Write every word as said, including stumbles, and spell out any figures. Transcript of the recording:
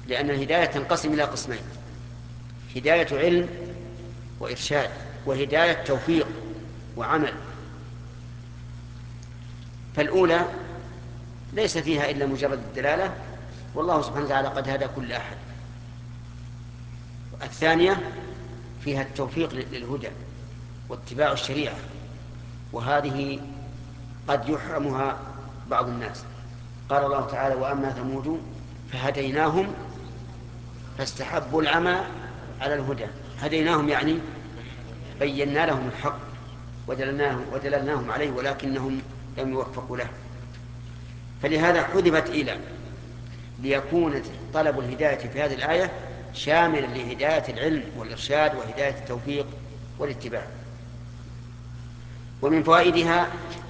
لأن الهداية تنقسم إلى قسمين: هداية علم وإرشاد، وهداية توفيق وعمل. فالأولى ليس فيها إلا مجرد الدلالة، والله سبحانه وتعالى قد هدى كل أحد. الثانية فيها التوفيق للهدى واتباع الشريعة، وهذه قد يحرمها بعض الناس. قال الله تعالى: وأما ثمود فهديناهم فاستحبوا العمى على الهدى. هديناهم يعني بينا لهم الحق ودللناهم, ودللناهم عليه، ولكنهم لم يوفقوا له. فلهذا حذفت إلى ليكون طلب الهداية في هذه الآية شاملا لهداية العلم والإرشاد وهداية التوفيق والاتباع. ومن فوائدها